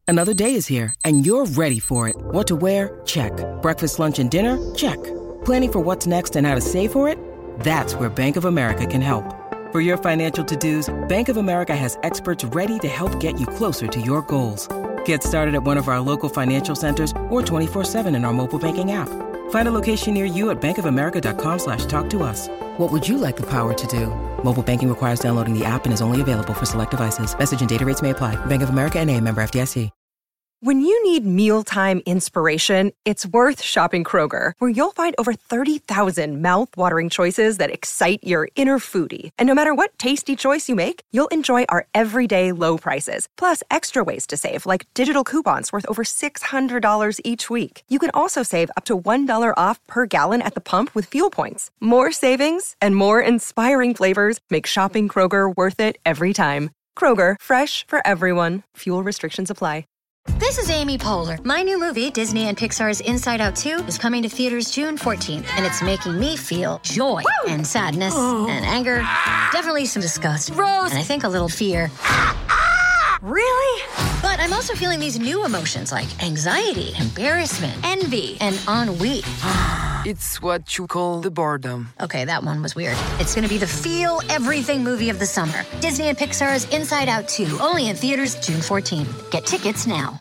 Another day is here, and you're ready for it. What to wear? Check. Breakfast, lunch, and dinner? Check. Planning for what's next and how to save for it? That's where Bank of America can help. For your financial to-dos, Bank of America has experts ready to help get you closer to your goals. Get started at one of our local financial centers or 24/7 in our mobile banking app. Find a location near you at bankofamerica.com/talktous. What would you like the power to do? Mobile banking requires downloading the app and is only available for select devices. Message and data rates may apply. Bank of America N.A., member FDIC. When you need mealtime inspiration, it's worth shopping Kroger, where you'll find over 30,000 mouth-watering choices that excite your inner foodie. And no matter what tasty choice you make, you'll enjoy our everyday low prices, plus extra ways to save, like digital coupons worth over $600 each week. You can also save up to $1 off per gallon at the pump with fuel points. More savings and more inspiring flavors make shopping Kroger worth it every time. Kroger, fresh for everyone. Fuel restrictions apply. This is Amy Poehler. My new movie, Disney and Pixar's Inside Out 2, is coming to theaters June 14th, and it's making me feel joy and sadness and anger, definitely some disgust, Rose, and I think a little fear. Really? But I'm also feeling these new emotions like anxiety, embarrassment, envy, and ennui. It's what you call the boredom. Okay, that one was weird. It's going to be the feel everything movie of the summer. Disney and Pixar's Inside Out 2, only in theaters June 14th. Get tickets now.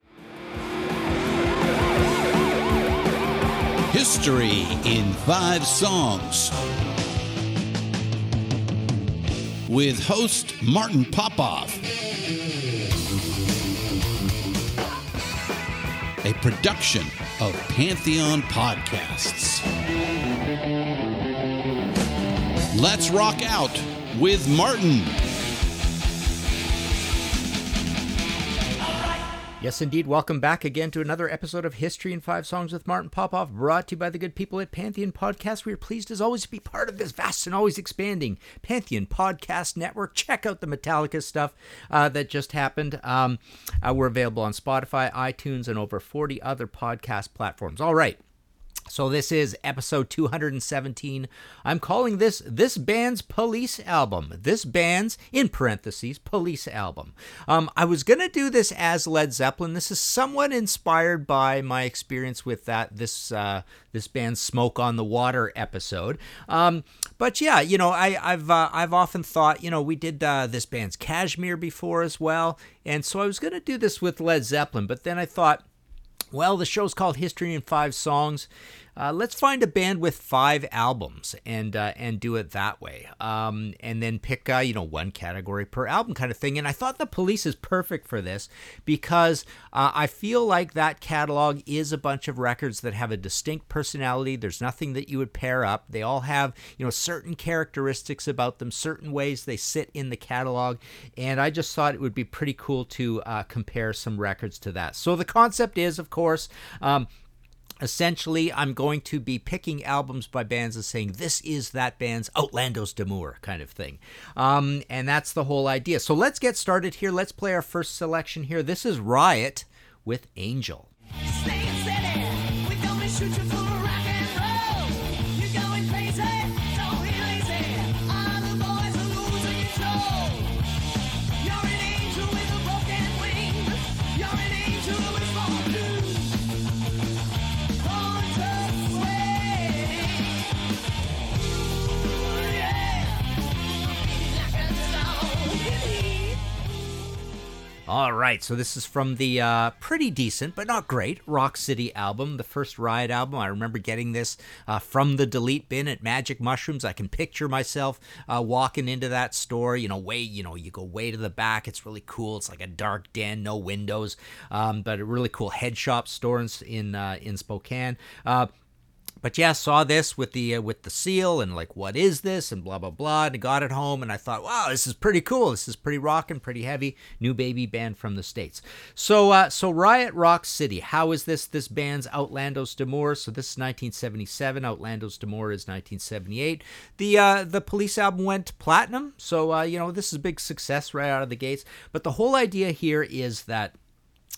History in 5 songs. With host Martin Popoff. A production of Pantheon Podcasts. Let's rock out with Martin. Yes, indeed. Welcome back again to another episode of History in 5 Songs with Martin Popoff, brought to you by the good people at Pantheon Podcast. We are pleased as always to be part of this vast and always expanding Pantheon Podcast Network. Check out the Metallica stuff that just happened. We're available on Spotify, iTunes, and over 40 other podcast platforms. All right. So this is episode 217. I'm calling this band's Police album. This band's, in parentheses, Police album. I was going to do this as Led Zeppelin. This is somewhat inspired by my experience with this band's Smoke on the Water episode. But yeah, you know, I've often thought, you know, we did this band's Kashmir before as well. And so I was going to do this with Led Zeppelin, but then I thought, well, the show's called History in 5 Songs. Let's find a band with 5 albums and do it that way. And then pick, one category per album kind of thing. And I thought The Police is perfect for this because I feel like that catalog is a bunch of records that have a distinct personality. There's nothing that you would pair up. They all have, certain characteristics about them, certain ways they sit in the catalog. And I just thought it would be pretty cool to compare some records to that. So the concept is, of course, essentially, I'm going to be picking albums by bands and saying, this is that band's Outlandos d'Amour kind of thing. And that's the whole idea. So let's get started here. Let's play our first selection here. This is Riot with Angel. All right, so this is from the pretty decent, but not great, Rock City album, the first Riot album. I remember getting this from the delete bin at Magic Mushrooms. I can picture myself walking into that store, you go way to the back. It's really cool. It's like a dark den, no windows, but a really cool head shop store in Spokane. But yeah, saw this with the seal and like, what is this? And blah, blah, blah. And I got it home and I thought, wow, this is pretty cool. This is pretty rockin', pretty heavy. New baby band from the States. So Riot Rock City. How is this band's Outlandos d'Amour? So this is 1977. Outlandos d'Amour is 1978. The Police album went platinum. So, this is a big success right out of the gates. But the whole idea here is that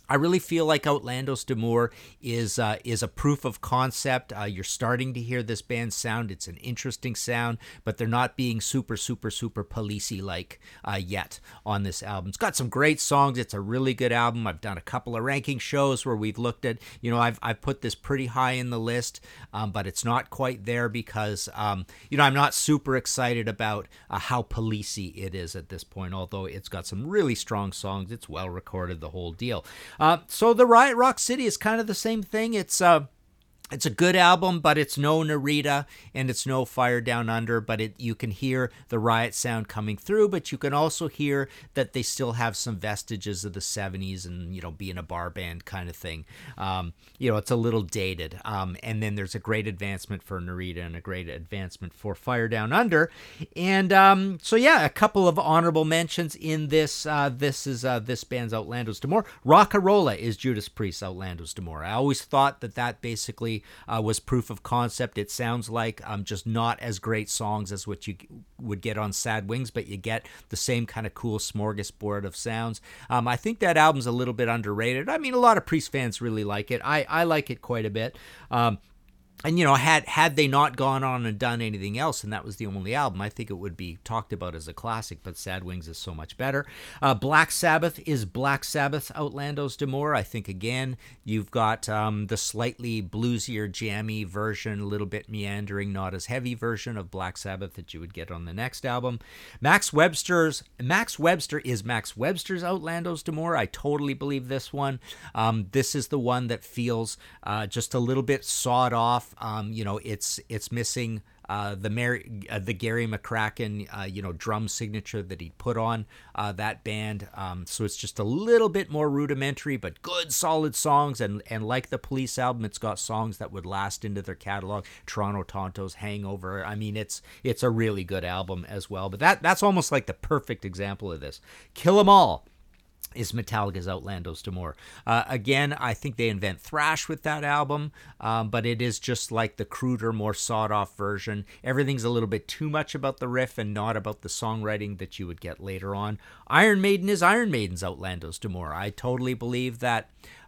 I really feel like Outlandos D'Amour is a proof of concept. You're starting to hear this band sound. It's an interesting sound, but they're not being super policey like yet on this album. It's got some great songs. It's a really good album. I've done a couple of ranking shows where we've looked at, I've put this pretty high in the list, but it's not quite there because, I'm not super excited about how policey it is at this point, although it's got some really strong songs. It's well recorded, the whole deal. So the Riot Rock City is kind of the same thing. It's a good album, but it's no Narita and it's no Fire Down Under, but you can hear the Riot sound coming through, but you can also hear that they still have some vestiges of the 70s and, being a bar band kind of thing. It's a little dated. And then there's a great advancement for Narita and a great advancement for Fire Down Under. And a couple of honorable mentions in this. This band's Outlandos D'Amour. Rockarola is Judas Priest's Outlandos D'Amour. I always thought that basically was proof of concept. It sounds like just not as great songs as what you would get on Sad Wings, but you get the same kind of cool smorgasbord of sounds. I think that album's a little bit underrated. I mean, a lot of Priest fans really like it. I like it quite a bit. And, had they not gone on and done anything else, and that was the only album, I think it would be talked about as a classic, but Sad Wings is so much better. Black Sabbath is Black Sabbath's Outlandos D'Amour. I think, again, you've got the slightly bluesier, jammy version, a little bit meandering, not as heavy version of Black Sabbath that you would get on the next album. Max Webster is Max Webster's Outlandos D'Amour. I totally believe this one. This is the one that feels just a little bit sawed off. It's missing the Gary McCracken, drum signature that he put on that band. So it's just a little bit more rudimentary, but good, solid songs. And like the Police album, it's got songs that would last into their catalog. Toronto Tontos, Hangover. I mean, it's a really good album as well. But that's almost like the perfect example of this. Kill 'Em All is Metallica's Outlandos D'Amour. Again, I think they invent thrash with that album, but it is just like the cruder, more sawed-off version. Everything's a little bit too much about the riff and not about the songwriting that you would get later on. Iron Maiden is Iron Maiden's Outlandos D'Amour. I totally believe that...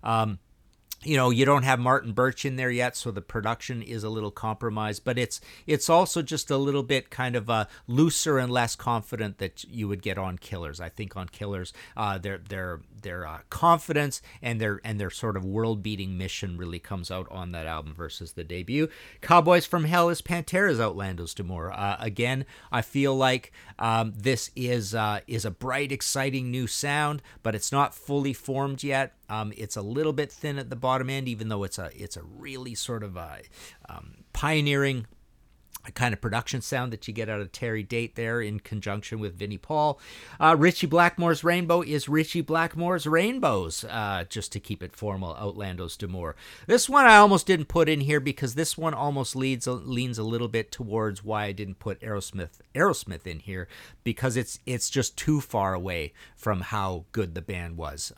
you don't have Martin Birch in there yet, so the production is a little compromised, but it's also just a little bit kind of looser and less confident that you would get on Killers. I think on Killers, their confidence and their sort of world-beating mission really comes out on that album versus the debut. Cowboys from Hell is Pantera's Outlandos D'Amour. Again, I feel like this is a bright, exciting new sound, but it's not fully formed yet. It's a little bit thin at the bottom end, even though it's a really sort of pioneering kind of production sound that you get out of Terry Date there in conjunction with Vinnie Paul. Ritchie Blackmore's Rainbow is Ritchie Blackmore's Rainbows, just to keep it formal, Outlandos D'Amour. This one I almost didn't put in here because this one almost leans a little bit towards why I didn't put Aerosmith in here, because it's just too far away from how good the band was.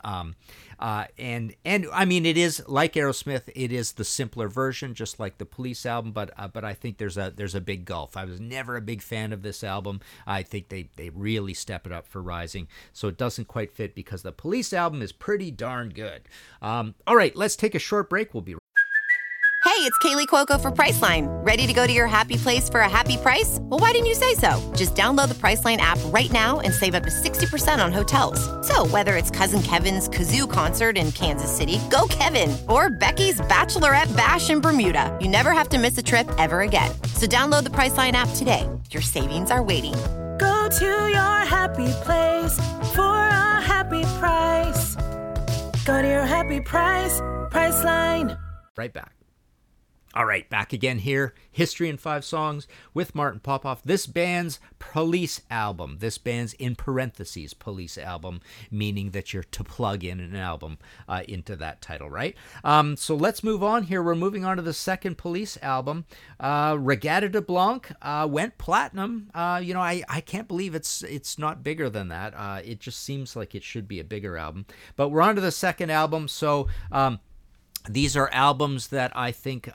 And I mean, it is like Aerosmith. It is the simpler version, just like the Police album. But I think there's a big gulf. I was never a big fan of this album. I think they really step it up for Rising. So it doesn't quite fit because the Police album is pretty darn good. All right, let's take a short break. We'll be right back. Hey, it's Kaylee Cuoco for Priceline. Ready to go to your happy place for a happy price? Well, why didn't you say so? Just download the Priceline app right now and save up to 60% on hotels. So whether it's Cousin Kevin's Kazoo Concert in Kansas City, go Kevin, or Becky's Bachelorette Bash in Bermuda, you never have to miss a trip ever again. So download the Priceline app today. Your savings are waiting. Go to your happy place for a happy price. Go to your happy price, Priceline. Right back. All right, back again here. History in 5 Songs with Martin Popoff. This band's Police album. This band's, in parentheses, Police album, meaning that you're to plug in an album into that title, right? So let's move on here. We're moving on to the second Police album. Reggatta de Blanc went platinum. I can't believe it's not bigger than that. It just seems like it should be a bigger album. But we're on to the second album. So... these are albums that I think,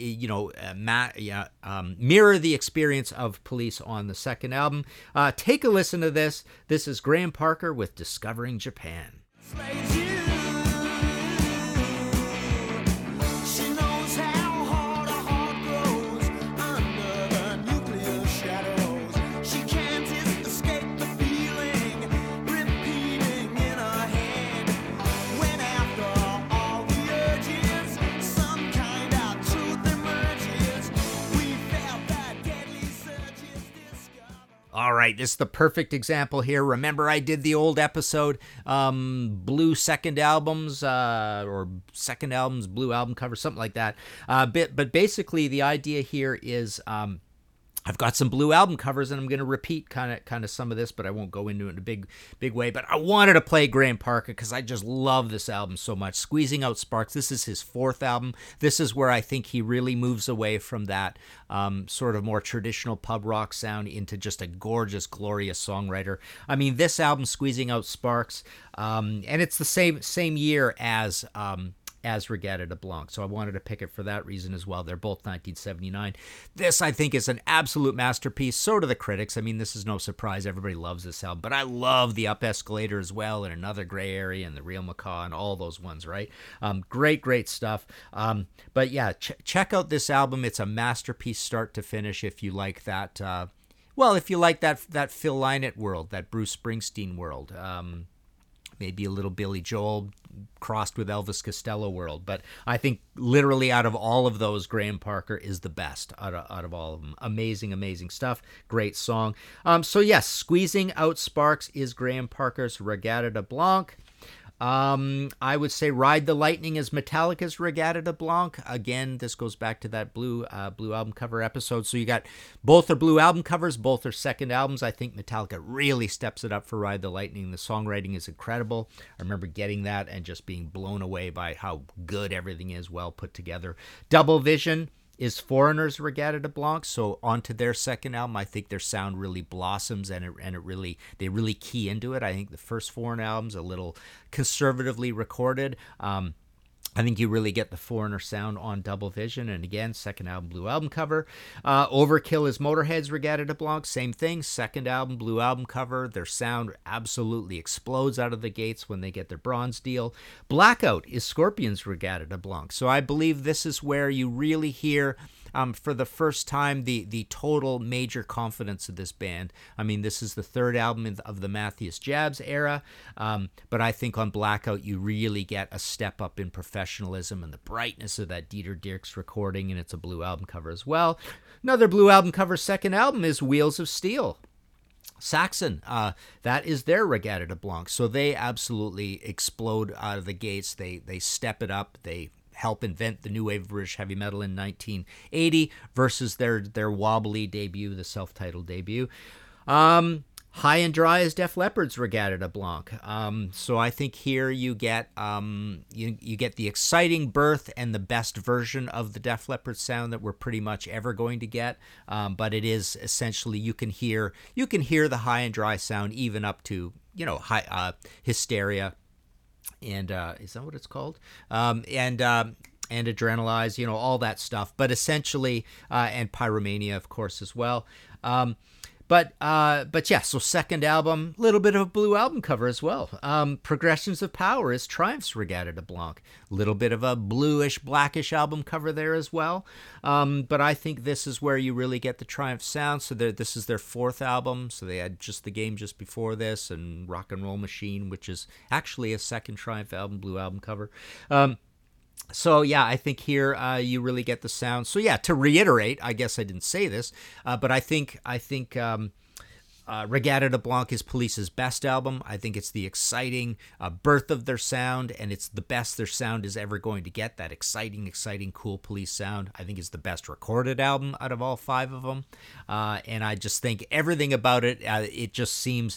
mirror the experience of Police on the second album. Take a listen to this. This is Graham Parker with Discovering Japan. Persuade you right, this is the perfect example here. Remember, I did the old episode, Blue Second Albums, or Second Albums, Blue Album Cover, something like that. But basically, the idea here is I've got some Blue album covers, and I'm going to repeat kind of some of this, but I won't go into it in a big way. But I wanted to play Graham Parker because I just love this album so much. Squeezing Out Sparks, this is his fourth album. This is where I think he really moves away from that sort of more traditional pub rock sound into just a gorgeous, glorious songwriter. I mean, this album, Squeezing Out Sparks, and it's the same year as Regatta de Blanc. So I wanted to pick it for that reason as well. They're both 1979. This, I think, is an absolute masterpiece. So do the critics. I mean, this is no surprise. Everybody loves this album. But I love the Up Escalator as well, and Another Gray Area, and The Real Macaw, and all those ones, right? Great stuff. But yeah, check out this album. It's a masterpiece start to finish if you like that. If you like that Phil Lynott world, that Bruce Springsteen world. Maybe a little Billy Joel crossed with Elvis Costello world. But I think literally out of all of those, Graham Parker is the best out of all of them. Amazing stuff. Great song. So yes, Squeezing Out Sparks is Graham Parker's Regatta de Blanc. I would say Ride the Lightning is Metallica's Regatta de Blanc. Again, this goes back to that blue album cover episode. So you got both are blue album covers, both are second albums. I think Metallica really steps it up for Ride the Lightning. The songwriting is incredible. I remember getting that and just being blown away by how good everything is, well put together. Double Vision is Foreigner's Regatta de Blanc. So onto their second album, I think their sound really blossoms and they really key into it. I think the first Foreigner album's a little conservatively recorded. I think you really get the Foreigner sound on Double Vision. And again, second album, blue album cover. Overkill is Motorhead's Regatta de Blanc. Same thing, second album, blue album cover. Their sound absolutely explodes out of the gates when they get their bronze deal. Blackout is Scorpion's Regatta de Blanc. So I believe this is where you really hear for the first time the total major confidence of this band. I mean, this is the third album of the Matthias Jabs era, but I think on Blackout you really get a step up in professionalism and the brightness of that Dieter Dierks recording, and it's a blue album cover as well. Another blue album cover second album is Wheels of Steel. Saxon, that is their Regatta de Blanc. So they absolutely explode out of the gates. They step it up. They help invent the new wave of British heavy metal in 1980 versus their wobbly debut, the self-titled debut. High and Dry is Def Leppard's Regatta de Blanc. So I think here you get you get the exciting birth and the best version of the Def Leppard sound that we're pretty much ever going to get. But it is essentially you can hear the High and Dry sound even up to Hysteria. And is that what it's called? And Adrenalize, all that stuff. But essentially, and Pyromania, of course, as well. But yeah, so second album, a little bit of a blue album cover as well. Progressions of Power is Triumph's Regatta de Blanc. A little bit of a bluish, blackish album cover there as well. But I think this is where you really get the Triumph sound. So this is their fourth album. So they had Just the Game just before this, and Rock and Roll Machine, which is actually a second Triumph album, blue album cover. So yeah, I think here you really get the sound. So yeah, to reiterate, I guess I didn't say this, but I think Regatta de Blanc is Police's best album. I think it's the exciting birth of their sound, and it's the best their sound is ever going to get. That exciting, cool Police sound. I think it's the best recorded album out of all five of them, and I just think everything about it. It just seems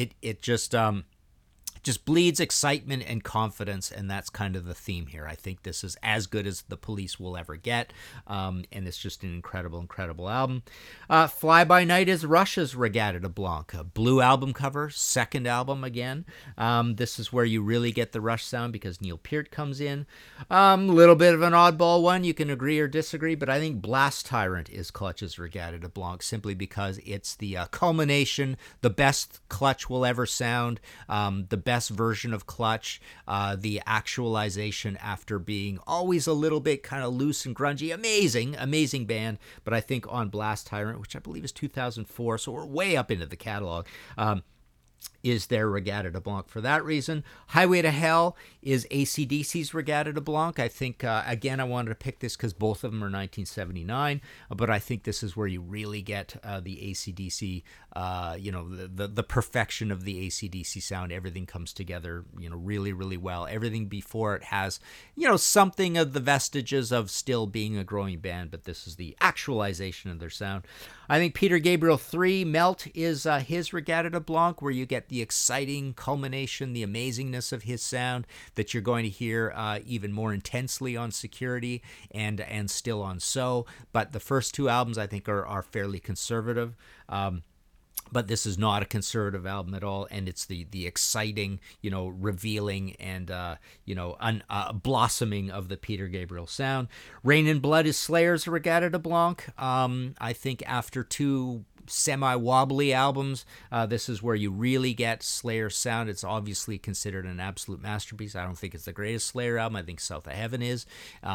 just bleeds excitement and confidence, and that's kind of the theme here. I think this is as good as the Police will ever get, and it's just an incredible album. Fly By Night is Rush's Regatta de Blanc, a blue album cover, second album again. This is where you really get the Rush sound because Neil Peart comes in. A little bit of an oddball one, you can agree or disagree, but I think Blast Tyrant is Clutch's Regatta de Blanc simply because it's the culmination, the best Clutch will ever sound, the best version of Clutch, the actualization after being always a little bit kind of loose and grungy. Amazing band. But I think on Blast Tyrant, which I believe is 2004, so we're way up into the catalog, is their Regatta de Blanc for that reason. Highway to Hell is AC/DC's Regatta de Blanc. I think, again, I wanted to pick this because both of them are 1979, but I think this is where you really get the AC/DC, the perfection of the AC/DC sound. Everything comes together, really, really well. Everything before it has, something of the vestiges of still being a growing band, but this is the actualization of their sound. I think Peter Gabriel 3, Melt, is his Regatta de Blanc, where you get the exciting culmination, the amazingness of his sound that you're going to hear even more intensely on Security and still on So. But the first two albums, I think, are fairly conservative. But this is not a conservative album at all, and it's the exciting, revealing and blossoming of the Peter Gabriel sound. Rain and Blood is Slayer's Regatta de Blanc. I think after two semi-wobbly albums, this is where you really get Slayer's sound. It's obviously considered an absolute masterpiece. I don't think it's the greatest Slayer album. I think South of Heaven is.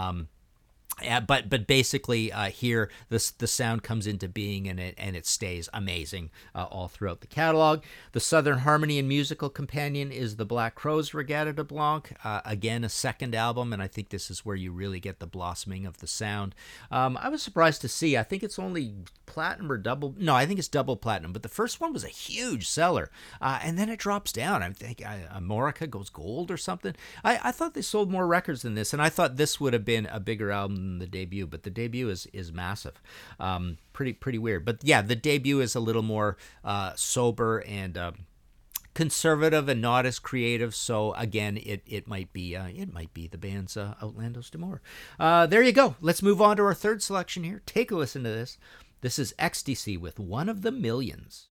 But basically here the sound comes into being and it stays amazing all throughout the catalog. The Southern Harmony and Musical Companion is the Black Crowes Regatta de Blanc. Again, a second album, and I think this is where you really get the blossoming of the sound. I was surprised to see, I think it's only platinum or double. No, I think it's double platinum, but the first one was a huge seller. And then it drops down. I think Amorica goes gold or something. I thought they sold more records than this, and I thought this would have been a bigger album than the debut, but the debut is massive. Pretty weird. But yeah, the debut is a little more sober and conservative and not as creative. So again, it might be the band's Outlandos D'Amour. There you go. Let's move on to our third selection here. Take a listen to this. This is XTC with One of the Millions.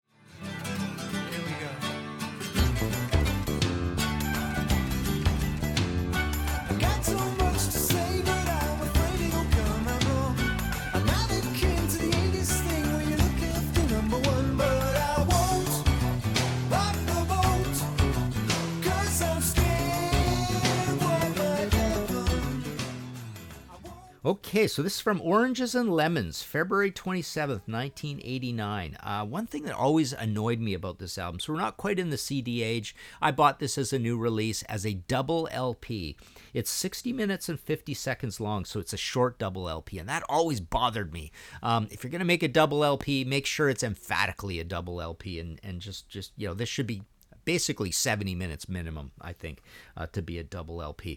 Okay, so this is from Oranges and Lemons, February 27th, 1989. One thing that always annoyed me about this album, so we're not quite in the CD age. I bought this as a new release, as a double LP. It's 60 minutes and 50 seconds long, so it's a short double LP, and that always bothered me. If you're going to make a double LP, make sure it's emphatically a double LP, and just this should be basically 70 minutes minimum, I think, to be a double LP.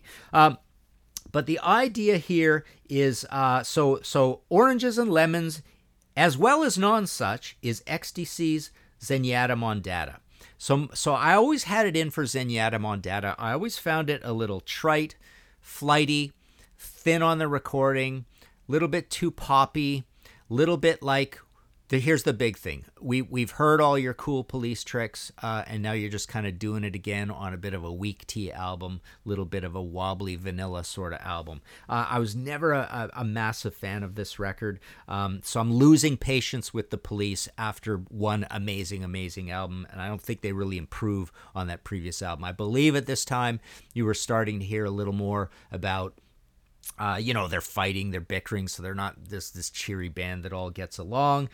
But the idea here is, so Oranges and Lemons, as well as Non-Such, is XTC's Zenyatta Mondatta. So I always had it in for Zenyatta Mondatta. I always found it a little trite, flighty, thin on the recording, little bit too poppy, little bit like, here's the big thing. We've heard all your cool police tricks, and now you're just kind of doing it again on a bit of a weak tea album, little bit of a wobbly vanilla sort of album. I was never a massive fan of this record, so I'm losing patience with the Police after one amazing album, and I don't think they really improve on that previous album. I believe at this time you were starting to hear a little more about they're fighting, they're bickering, so they're not this cheery band that all gets along.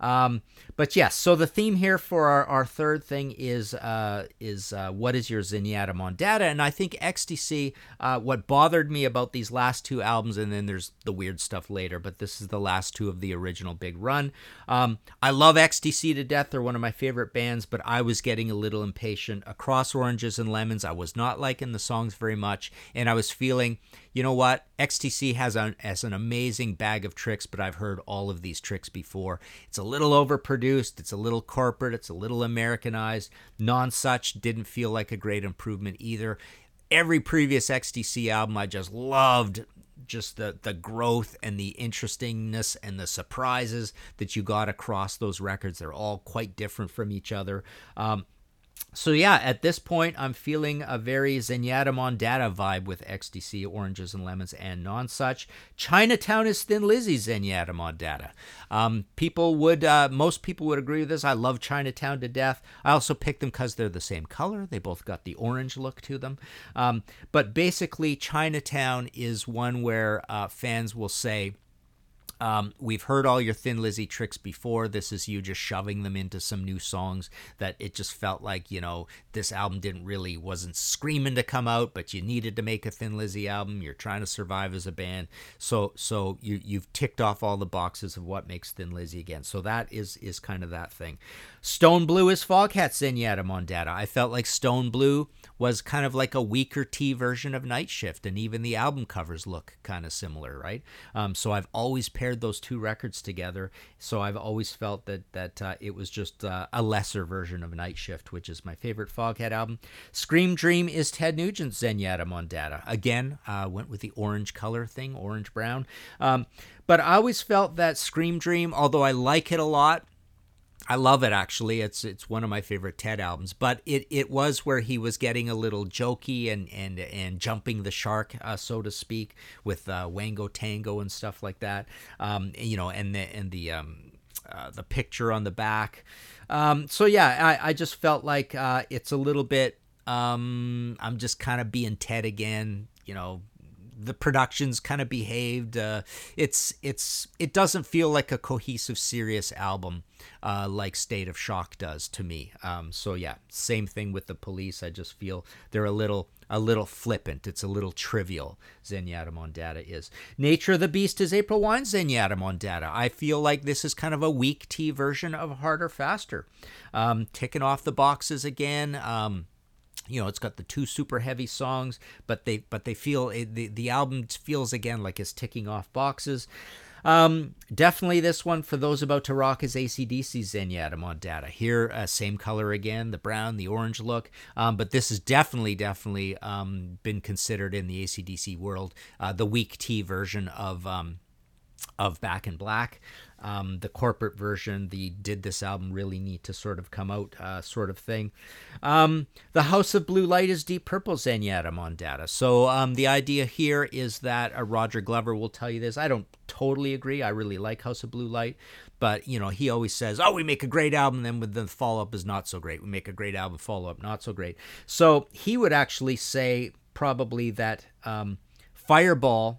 But yes, so the theme here for our third thing is what is your Zenyatta Mondatta? And I think XTC, what bothered me about these last two albums, and then there's the weird stuff later, but this is the last two of the original big run. I love XTC to death. They're one of my favorite bands, but I was getting a little impatient. Across Oranges and Lemons, I was not liking the songs very much, and I was feeling, you know what? XTC has an amazing bag of tricks, but I've heard all of these tricks before. It's a little overproduced, it's a little corporate, it's a little Americanized. Non-Such didn't feel like a great improvement either. Every previous XTC album I just loved, just the growth and the interestingness and the surprises that you got across those records. They're all quite different from each other. So yeah, at this point, I'm feeling a very Zenyatta Mondatta vibe with XTC, Oranges and Lemons, and Non-Such. Chinatown is Thin Lizzy's Zenyatta Mondatta. Most people would agree with this. I love Chinatown to death. I also picked them because they're the same color. They both got the orange look to them. But basically, Chinatown is one where fans will say, We've heard all your Thin Lizzy tricks before. This is you just shoving them into some new songs that it just felt like, this album wasn't screaming to come out, but you needed to make a Thin Lizzy album. You're trying to survive as a band. So you've ticked off all the boxes of what makes Thin Lizzy again. So that is kind of that thing. Stone Blue is Foghat Zenyatta Mondatta. I felt like Stone Blue was kind of like a weaker T version of Night Shift, and even the album covers look kind of similar, right? So I've always paired those two records together. So I've always felt that it was just a lesser version of Night Shift, which is my favorite Foghat album. Scream Dream is Ted Nugent's Zenyatta Mondatta. Again, went with the orange color thing, orange brown. But I always felt that Scream Dream, although I like it a lot, I love it, actually. It's one of my favorite Ted albums, but it was where he was getting a little jokey and jumping the shark, so to speak, with Wango Tango and stuff like that. And the picture on the back. So yeah, I just felt like it's a little bit. I'm just kind of being Ted again, The production's kind of behaved. It doesn't feel like a cohesive, serious album like State of Shock does to me. So yeah, same thing with The Police. I just feel they're a little flippant. It's a little trivial. Zenyatta Mondatta is. Nature of the Beast is April Wine's Zenyatta Mondatta. I feel like this is kind of a weak T version of Harder Faster. Ticking off the boxes again. It's got the two super heavy songs, but they feel the album feels again like it's ticking off boxes. Definitely this one for those about to rock is AC/DC's Zenyatta Mondatta. Here, same color again, the brown, the orange look. But this has definitely been considered in the AC/DC world the weak T version of Back in Black. The corporate version, the did this album really need to sort of come out sort of thing. The House of Blue Light is Deep Purple Zenyatta Mondatta. So the idea here is that Roger Glover will tell you this. I don't totally agree. I really like House of Blue Light. But, he always says, we make a great album, then the follow-up is not so great. We make a great album, follow-up not so great. So he would actually say probably that Fireball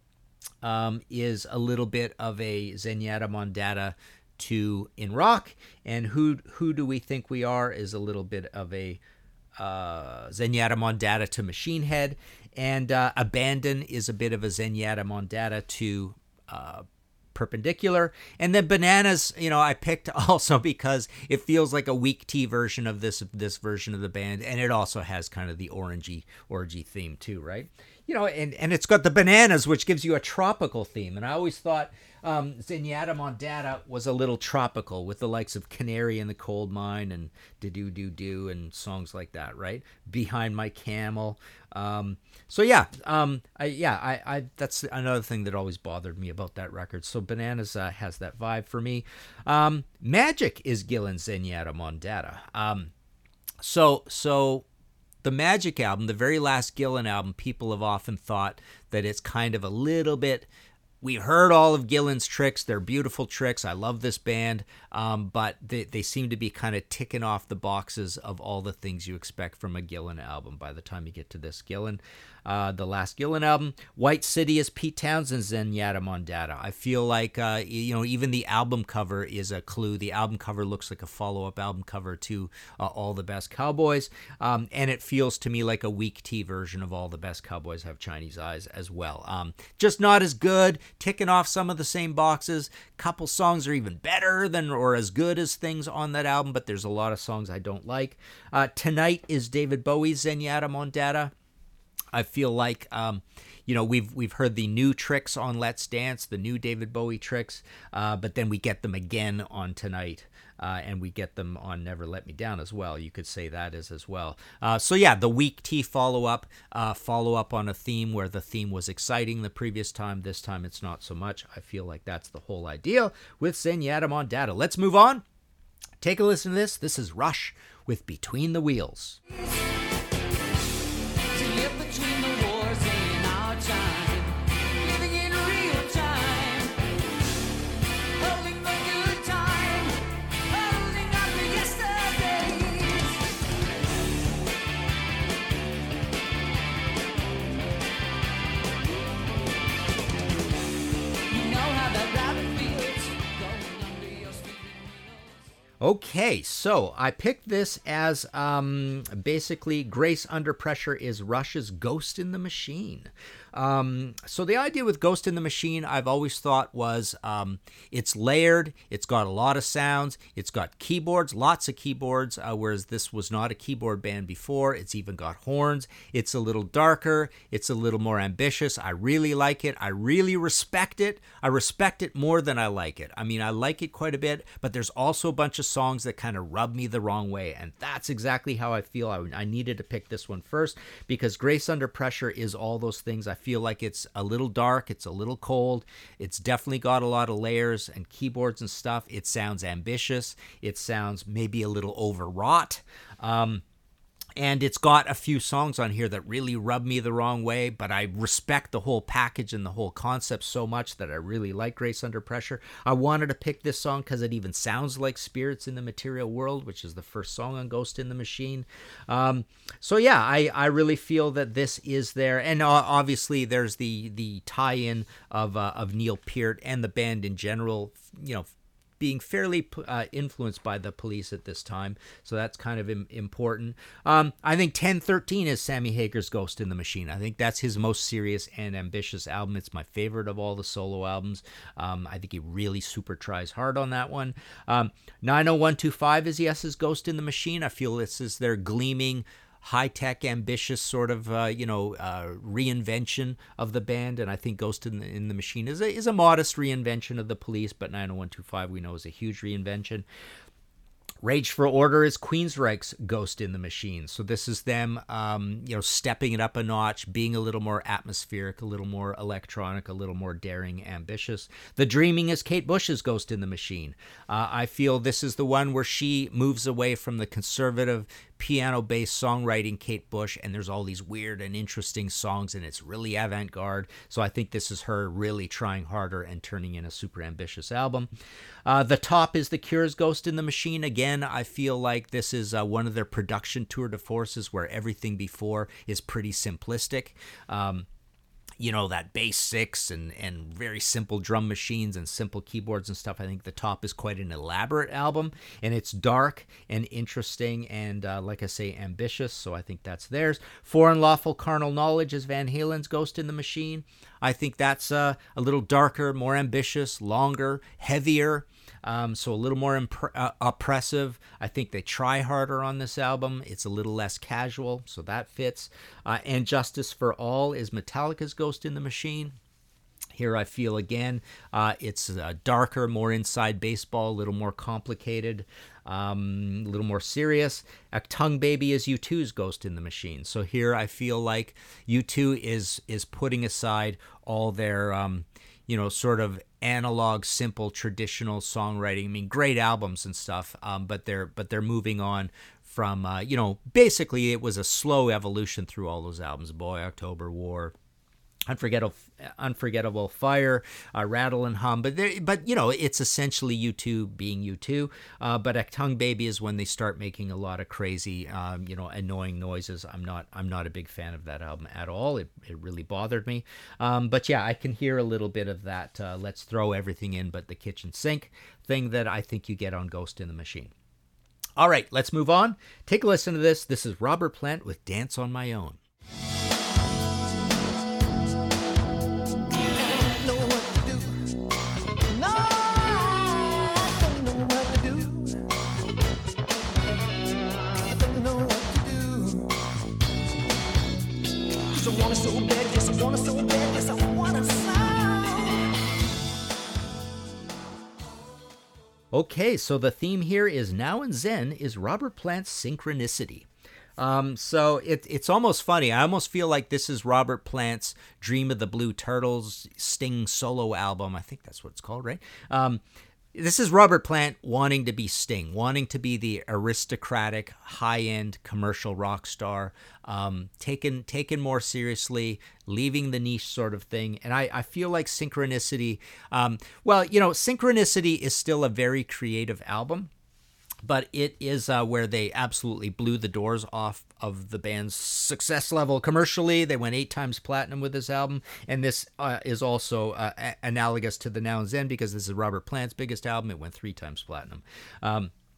is a little bit of a Zenyatta Mondatta to In Rock, and Who Do We Think We Are is a little bit of a Zenyatta Mondatta to Machine Head, and Abandon is a bit of a Zenyatta Mondatta to Perpendicular. And then Bananas, I picked also because it feels like a weak T version of this version of the band, and it also has kind of the orangey theme too, right? And it's got the bananas, which gives you a tropical theme. And I always thought Zenyatta Mondatta was a little tropical, with the likes of Canary in the Coal Mine and Do and songs like that, right? Behind My Camel. So yeah, I that's another thing that always bothered me about that record. So Bananas has that vibe for me. Magic is Gillan's Zenyatta Mondatta. So the Magic album, the very last Gillan album, people have often thought that it's kind of a little bit. We heard all of Gillan's tricks. They're beautiful tricks. I love this band, but they seem to be kind of ticking off the boxes of all the things you expect from a Gillan album by the time you get to this Gillan. The last Gillan album, White City is Pete Townshend's Zenyatta Mondatta. I feel like, even the album cover is a clue. The album cover looks like a follow-up album cover to All the Best Cowboys, and it feels to me like a weak T version of All the Best Cowboys Have Chinese Eyes as well. Just not as good, ticking off some of the same boxes. Couple songs are even better than or as good as things on that album, but there's a lot of songs I don't like. Tonight is David Bowie's Zenyatta Mondatta. I feel like, we've heard the new tricks on Let's Dance, the new David Bowie tricks, but then we get them again on Tonight, and we get them on Never Let Me Down as well. You could say that is as well. So yeah, the weak T follow-up on a theme where the theme was exciting the previous time. This time it's not so much. I feel like that's the whole idea with Zenyatta Mondatta. Let's move on. Take a listen to this. This is Rush with Between the Wheels. Between the wars in our time, living in real time, holding the good time, holding on to yesterdays. You know how that Okay, so I picked this as basically Grace Under Pressure is Rush's Ghost in the Machine. So the idea with Ghost in the Machine, I've always thought was it's layered, it's got a lot of sounds, it's got keyboards, lots of keyboards, whereas this was not a keyboard band before. It's even got horns. It's a little darker. It's a little more ambitious. I really like it. I really respect it. I respect it more than I like it. I mean, I like it quite a bit, but there's also a bunch of songs that kind of rub me the wrong way, and that's exactly how I feel. I needed to pick this one first because Grace Under Pressure is all those things. I feel like it's a little dark, it's a little cold, it's definitely got a lot of layers and keyboards and stuff. It sounds ambitious, it sounds maybe a little overwrought. And it's got a few songs on here that really rub me the wrong way, but I respect the whole package and the whole concept so much that I really like Grace Under Pressure. I wanted to pick this song because it even sounds like Spirits in the Material World, which is the first song on Ghost in the Machine. So yeah, I really feel that this is there. And obviously there's the tie-in of Neil Peart and the band in general, you know, being fairly influenced by the Police at this time, so that's kind of important. I think 1013 is Sammy Hagar's Ghost in the Machine. I think that's his most serious and ambitious album. It's my favorite of all the solo albums. I think he really super tries hard on that one. 90125 is Yes's Ghost in the Machine. I feel this is their gleaming, high-tech, ambitious sort of, reinvention of the band, and I think Ghost in the Machine is a modest reinvention of the Police, but 90125 we know is a huge reinvention. Rage for Order is Queensryche's Ghost in the Machine. So this is them, stepping it up a notch, being a little more atmospheric, a little more electronic, a little more daring, ambitious. The Dreaming is Kate Bush's Ghost in the Machine. I feel this is the one where she moves away from the conservative piano-based songwriting Kate Bush, and there's all these weird and interesting songs, and it's really avant-garde. So I think this is her really trying harder and turning in a super ambitious album. The Top is The Cure's Ghost in the Machine. Again, I feel like this is one of their production tour de forces where everything before is pretty simplistic. That bass six and very simple drum machines and simple keyboards and stuff. I think The Top is quite an elaborate album, and it's dark and interesting and, like I say, ambitious, so I think that's theirs. For Unlawful Carnal Knowledge is Van Halen's Ghost in the Machine. I think that's a little darker, more ambitious, longer, heavier, so a little more oppressive. I think they try harder on this album. It's a little less casual, so that fits. And Justice for All is Metallica's Ghost in the Machine. Here I feel, again, it's darker, more inside baseball, a little more complicated, a little more serious. Tongue Baby is U2's Ghost in the Machine. So here I feel like U2 is putting aside all their sort of analog, simple, traditional songwriting. I mean, great albums and stuff, but they're moving on from, basically it was a slow evolution through all those albums. Boy, October, War, Unforgettable Fire, Rattle and Hum, but it's essentially U2 being U2. But Tongue Baby is when they start making a lot of crazy, annoying noises. I'm not a big fan of that album at all. It really bothered me. But yeah, I can hear a little bit of that. Let's throw everything in but the kitchen sink thing that I think you get on Ghost in the Machine. All right, let's move on. Take a listen to this. This is Robert Plant with Dance on My Own. Okay, so the theme here is Now and Zen is Robert Plant's Synchronicity. So it's almost funny. I almost feel like this is Robert Plant's Dream of the Blue Turtles Sting solo album. I think that's what it's called, right? This is Robert Plant wanting to be Sting, wanting to be the aristocratic, high-end commercial rock star, taken more seriously, leaving the niche sort of thing. And I feel like Synchronicity, Synchronicity is still a very creative album, but it is where they absolutely blew the doors off of the band's success level commercially. They went 8 times platinum with this album, and this is also analogous to the Now and Zen because this is Robert Plant's biggest album. It went 3 times platinum.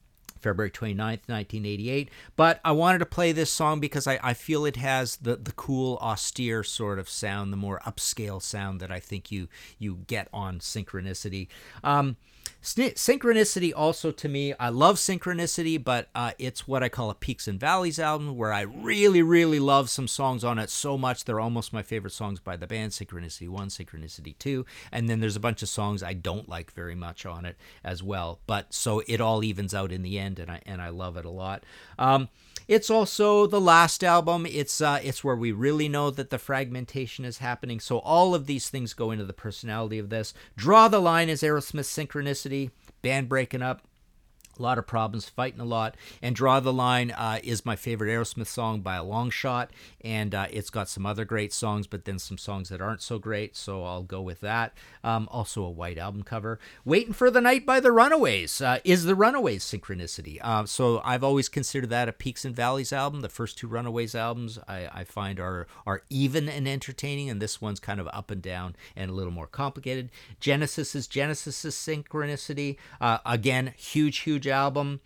February 29th, 1988. But I wanted to play this song because I feel it has the cool, austere sort of sound, the more upscale sound that I think you get on Synchronicity. Synchronicity also, to me, I love Synchronicity, but it's what I call a Peaks and Valleys album, where I really, really love some songs on it so much they're almost my favorite songs by the band. Synchronicity 1, Synchronicity 2, and then there's a bunch of songs I don't like very much on it as well. But so it all evens out in the end, and I love it a lot. It's also the last album. It's where we really know that the fragmentation is happening. So all of these things go into the personality of this. Draw the Line is Aerosmith's Synchronicity, band breaking up, a lot of problems, fighting a lot. And Draw the Line is my favorite Aerosmith song by a long shot, and it's got some other great songs, but then some songs that aren't so great, so I'll go with that. Also a White Album cover. Waiting for the Night by the Runaways is the Runaways Synchronicity. So I've always considered that a Peaks and Valleys album. The first two Runaways albums I find are even and entertaining, and this one's kind of up and down and a little more complicated. Genesis Synchronicity. Again, huge album,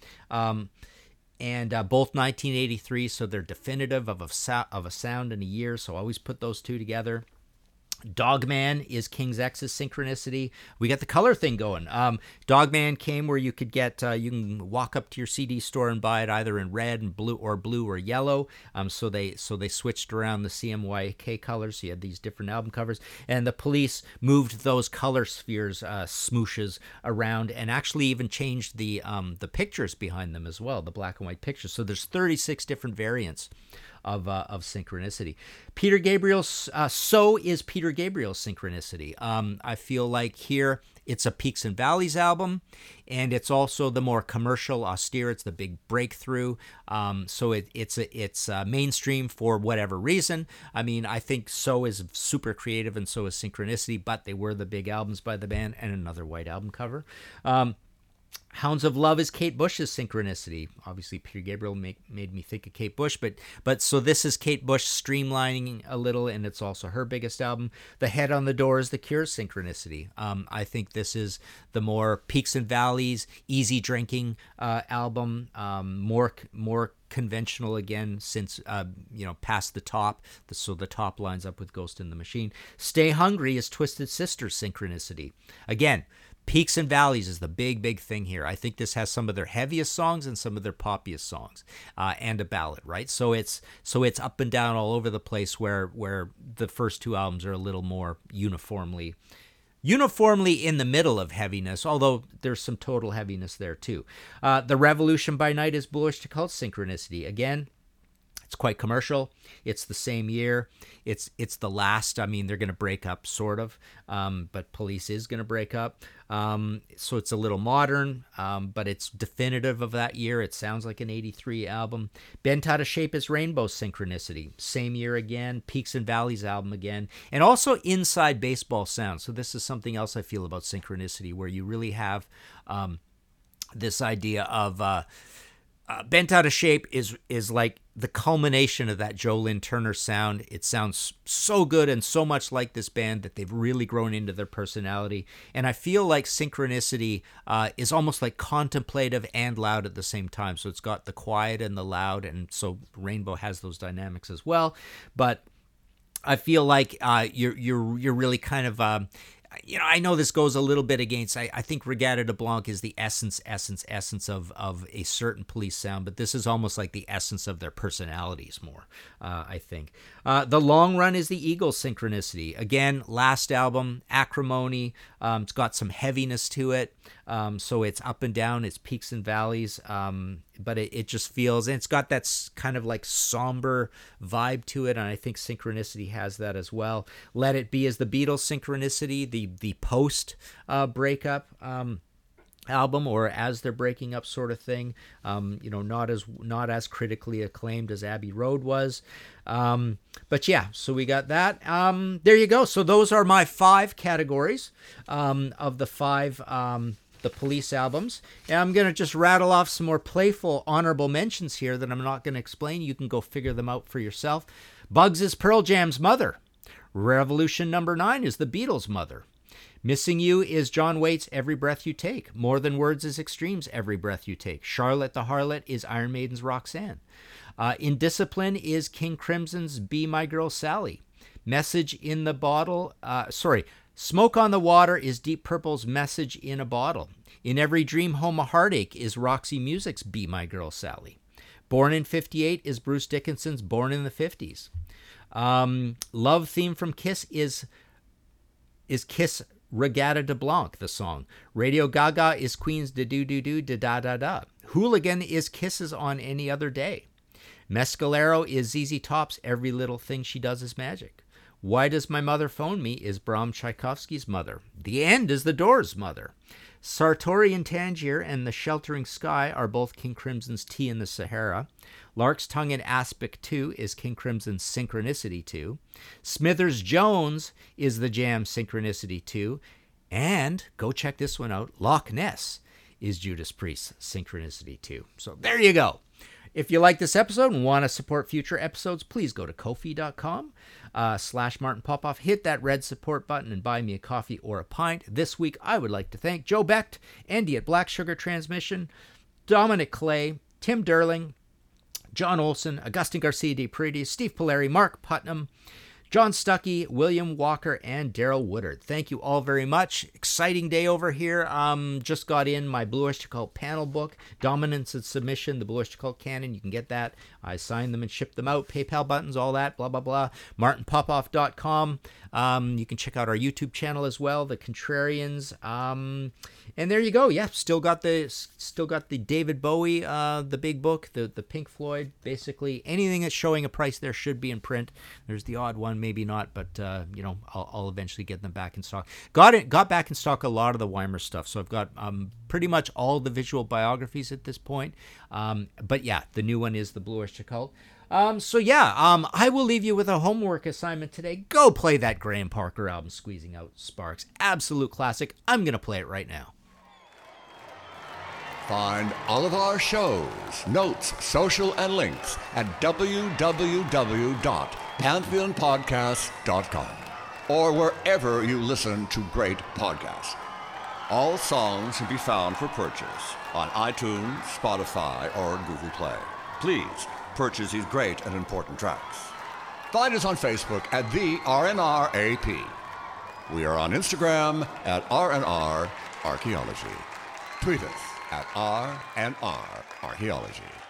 and both 1983, so they're definitive of a sound in a year, so I always put those two together. Dogman is King's X's Synchronicity. We got the color thing going. Dogman came where you could get, you can walk up to your CD store and buy it either in red and blue or yellow. So they switched around the CMYK colors. So you had these different album covers, and the Police moved those color spheres, smooshes around, and actually even changed the pictures behind them as well, the black and white pictures. So there's 36 different variants of Synchronicity. Peter Gabriel's So is Peter Gabriel's Synchronicity. I feel like here it's a Peaks and Valleys album, and it's also the more commercial, austere. It's the big breakthrough. So it's mainstream for whatever reason. I mean, I think So is super creative, and so is Synchronicity, but they were the big albums by the band, and another White Album cover. Hounds of Love is Kate Bush's Synchronicity. Obviously, Peter Gabriel made me think of Kate Bush, but so this is Kate Bush streamlining a little, and it's also her biggest album. The Head on the Door is The Cure's Synchronicity. I think this is the more Peaks and Valleys, easy drinking album, more conventional again, since Past the Top, so the top lines up with Ghost in the Machine. Stay Hungry is Twisted Sister's Synchronicity. Again, Peaks and Valleys is the big thing here. I think this has some of their heaviest songs and some of their poppiest songs, and a ballad, right? So it's up and down all over the place, where the first two albums are a little more uniformly in the middle of heaviness, although there's some total heaviness there too. The Revolution by Night is Bullish to Cult Synchronicity. Again, it's quite commercial. It's the same year. It's the last. I mean, they're going to break up, sort of, but Police is going to break up. So it's a little modern, but it's definitive of that year. It sounds like an 83 album. Bent Out of Shape is Rainbow Synchronicity. Same year again. Peaks and Valleys album again. And also Inside Baseball sound. So this is something else I feel about Synchronicity, where you really have this idea of... Bent Out of Shape is like the culmination of that Joe Lynn Turner sound. It sounds so good and so much like this band that they've really grown into their personality. And I feel like Synchronicity is almost like contemplative and loud at the same time. So it's got the quiet and the loud, and so Rainbow has those dynamics as well. But I feel like you're really kind of... I know this goes a little bit against, I think Regatta de Blanc is the essence of a certain Police sound, but this is almost like the essence of their personalities more, I think. The Long Run is the Eagles Synchronicity. Again, last album, Acrimony. It's got some heaviness to it, so it's up and down, it's peaks and valleys, but it just feels, and it's got that kind of like somber vibe to it, and I think Synchronicity has that as well. Let It Be is the Beatles Synchronicity, the post breakup album, or as they're breaking up sort of thing. Not as critically acclaimed as Abbey Road was, but yeah, so we got that. There you go. So those are my 5 categories of the 5 the Police albums. And I'm going to just rattle off some more playful honorable mentions here that I'm not going to explain. You can go figure them out for yourself. Bugs is Pearl Jam's mother. Revolution number 9 is the Beatles' mother. Missing You is John Waite's Every Breath You Take. More Than Words is Extreme's Every Breath You Take. Charlotte the Harlot is Iron Maiden's Roxanne. Indiscipline is King Crimson's Be My Girl Sally. Message in the Bottle, Smoke on the Water is Deep Purple's Message in a Bottle. In Every Dream Home a Heartache is Roxy Music's Be My Girl Sally. Born in 58 is Bruce Dickinson's Born in the 50s. Love Theme from Kiss is Kiss Regatta de Blanc, the song. Radio Gaga is Queen's Da-Do-Do-Do Da-Da-Da-Da. Hooligan is Kisses on Any Other Day. Mescalero is ZZ Top's Every Little Thing She Does Is Magic. Why Does My Mother Phone Me is Bram Tchaikovsky's Mother. The End is The Doors' Mother. Sartori in Tangier and The Sheltering Sky are both King Crimson's Tea in the Sahara. Lark's Tongue in Aspic 2 is King Crimson's Synchronicity 2. Smithers Jones is The Jam Synchronicity 2. And, go check this one out, Loch Ness is Judas Priest's Synchronicity 2. So there you go. If you like this episode and want to support future episodes, please go to Ko-fi.com/Martin Popoff. Hit that red support button and buy me a coffee or a pint. This week, I would like to thank Joe Becht, Andy at Black Sugar Transmission, Dominic Clay, Tim Derling, John Olson, Augustine Garcia de Paredes, Steve Polari, Mark Putnam, John Stuckey, William Walker, and Daryl Woodard. Thank you all very much. Exciting day over here. Just got in my Blue Oyster Cult panel book, Dominance and Submission, the Blue Oyster Cult Canon. You can get that. I signed them and shipped them out. PayPal buttons, all that, blah, blah, blah. MartinPopoff.com. You can check out our YouTube channel as well, The Contrarians. And there you go. Yeah, still got the David Bowie, the big book, the Pink Floyd. Basically, anything that's showing a price there should be in print. There's the odd one, maybe not, but I'll eventually get them back in stock. Got back in stock a lot of the Weimer stuff, so I've got pretty much all the visual biographies at this point. But yeah, the new one is the Blue Oyster Cult. I will leave you with a homework assignment today. Go play that Graham Parker album, Squeezing Out Sparks. Absolute classic. I'm going to play it right now. Find all of our shows, notes, social, and links at www.pantheonpodcast.com or wherever you listen to great podcasts. All songs can be found for purchase on iTunes, Spotify, or Google Play. Please purchase these great and important tracks. Find us on Facebook at the RNRAP. We are on Instagram at RNR Archaeology. Tweet us at RNR Archaeology.